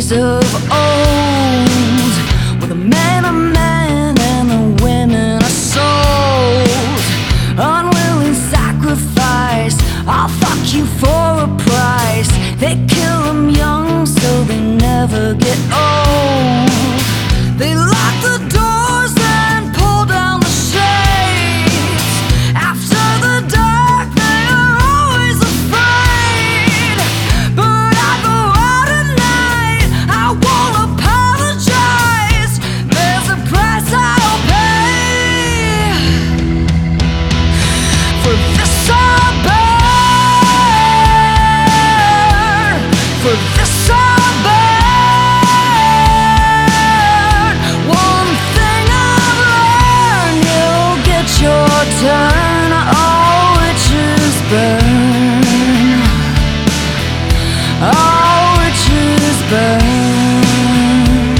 days of old, where the men are men and the women are souls. Unwilling sacrifice, I'll fuck you for a price. They kill them young so they never get old. They lock the doors and pull down the shades. After the dark they are always afraid. But I go out at night, I won't apologize. There's a price I'll pay. For this I'll burn. For this I'll burn. Your turn, all witches burn. All witches burn.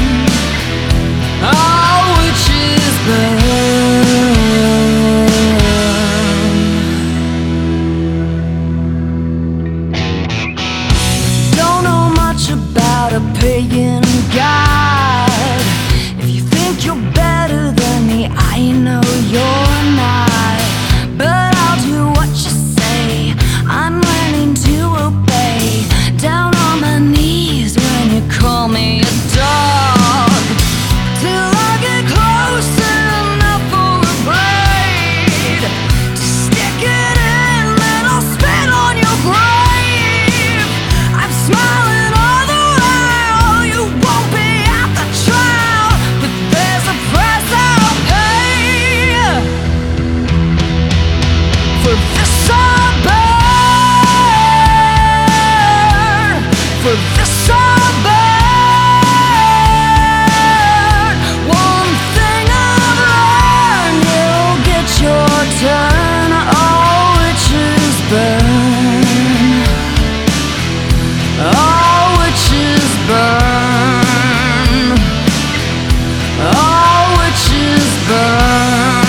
All witches burn. Don't know much about a pagan god. If you think you're better than me, I know you're not. But I'll do what you say. I'm learning to obey. Down on my knees when you call me a dog. Till I get close enough for a blade to stick it in, then I'll spit on your grave. I'm smiling all the while. You won't be at the trial, but there's a price I'll pay. For this I'll burn. For this I'll burn. One thing I've learned, you'll get your turn. All witches burn. All witches burn. All witches burn.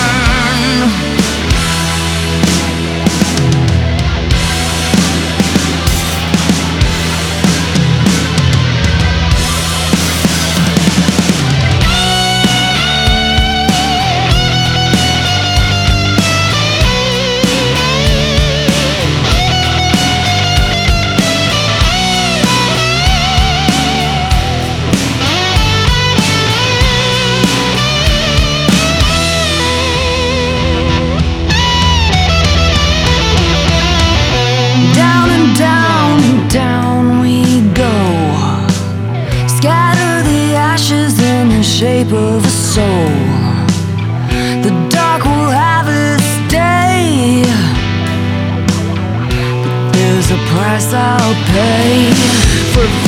Down and down and down we go. Scatter the ashes in the shape of a soul. The dark will have its day, but there's a price I'll pay. For